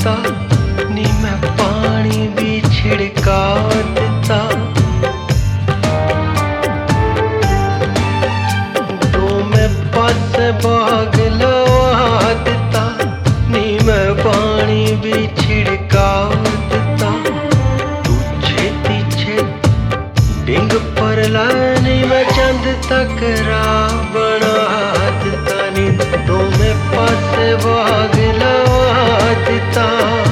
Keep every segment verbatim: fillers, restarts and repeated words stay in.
ਦਿੱਤਾ ਨੀ ਮੈਂ ਪਾਣੀ ਵੀ ਛਿੜਕਾ ਦਿੱਤਾ ਦੋਵੇਂ ਪਾਸੇ ਬਾਗ ਲਵਾ ਦਿੱਤਾ ਨੀ ਮੈਂ ਪਾਣੀ ਵੀ ਛਿੜਕਾ ਦਿੱਤਾ ਤੂੰ ਛੇਤੀ ਛੇਤੀ ਡਿੰਗ ਪਰ ਲਾ ਨੀ ਮੈਂ ਚੰਦ ਤੱਕ ਰਾਹ ਬਣਾ ਦਿੱਤਾ ਨੀ ਦੋਵੇਂ ਪਾਸੇ ਬਾਗ ਲਵਾ ਦਿੱਤਾ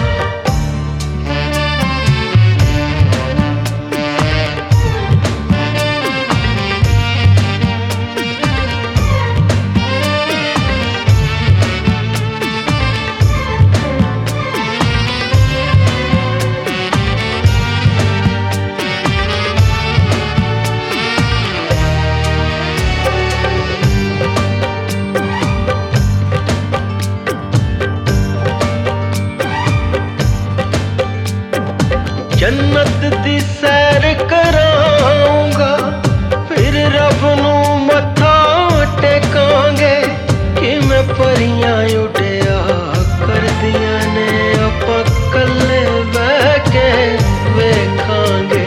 जन्नत दी सैर कराऊंगा फिर रब नू मत्था टेकांगे कि मैं परियां उड़िया करदियां ने आपां कल्ले बह के वेखांगे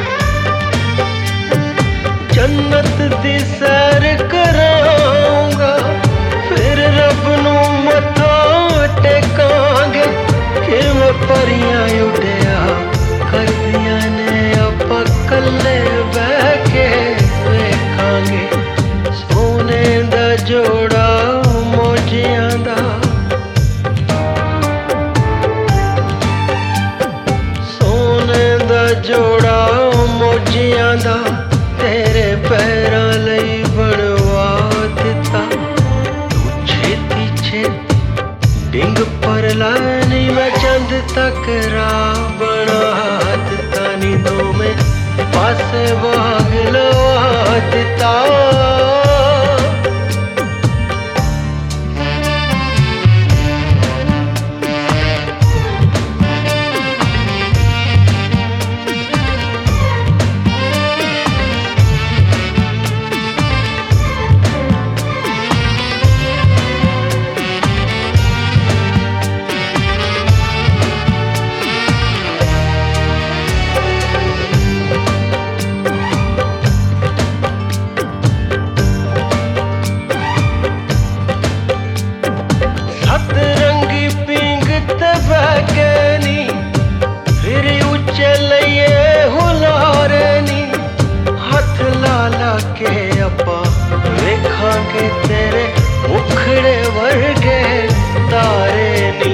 जन्नत दी सैर कराऊंगा फिर रब नू मत्था टेकांगे कि मैं परियां उड़िया करदियां ने आपां कल्ले बह के वेखांगे सोने दा जोड़ा मौजियां दा सोने दा जोड़ा मौजियां दा तेरे पैरां लई बनवा दिता तू छेती छेती डिंग पर ला नी मैं चंद तक राह बना ਦਿੱਤਾ ਨੀ ਦੋਵੇਂ ਪਾਸੇ ਬਾਗ ਲਵਾ ਦਿੱਤਾ सतरंगी पिंग ते बह के नी फिर उच्चे लइए हुलारे नी हथ ला ला के आपां वेखांगे तेरे मुखड़े वर्गे तारे नी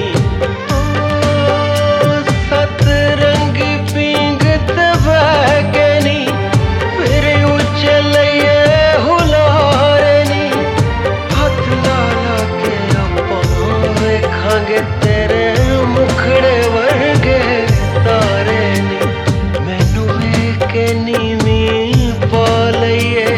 सतरंगी पिंग ते बह के नी फिर उच्चे लइए हुलारे नी हथ ला ला के वेखांगे तेरे मुखड़े वर्गे तारे नी मैनू वेख के नीवी पा लईए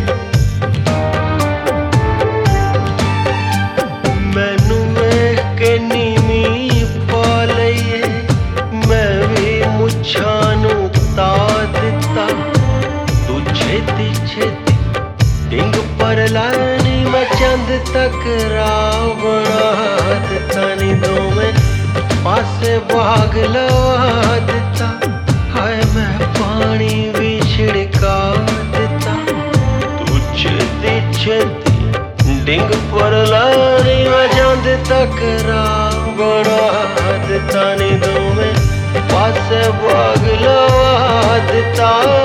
मैनू वेख के नीवी पा लईए मैं भी मुच्छां नू ता दिता तू छेती छेती डिंग पर ला नी मैं चंद तक राह बना ਦਿੱਤਾ ਨੀ ਦੋਵੇਂ ਪਾਸੇ ਬਾਗ ਲਵਾ ਦਿੱਤਾ ਹਾਏ ਮੈਂ ਪਾਣੀ ਵੀ ਛਿੜਕਾ ਦਿੱਤਾ ਤੂੰ ਛੇਤੀ ਛੇਤੀ ਡਿੰਗ ਪਰ ਲਾ ਨੀ ਮੈਂ ਚੰਦ ਤੱਕ ਰਾਹ ਬਣਾ ਦਿੱਤਾ ਨੀ ਦੋਵੇਂ ਪਾਸੇ ਬਾਗ ਲਵਾ ਦਿੱਤਾ